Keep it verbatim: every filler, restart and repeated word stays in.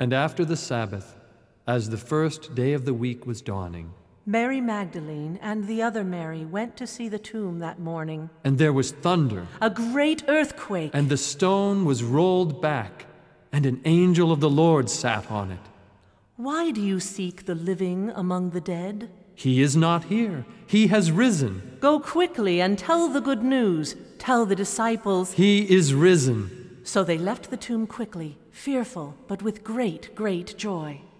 And after the Sabbath, as the first day of the week was dawning, Mary Magdalene and the other Mary went to see the tomb that morning. and there was thunder, A great earthquake. and the stone was rolled back, and an angel of the Lord sat on it. Why do you seek the living among the dead? He is not here. He has risen. Go quickly and tell the good news. Tell the disciples. He is risen. So they left the tomb quickly, fearful, but with great, great joy.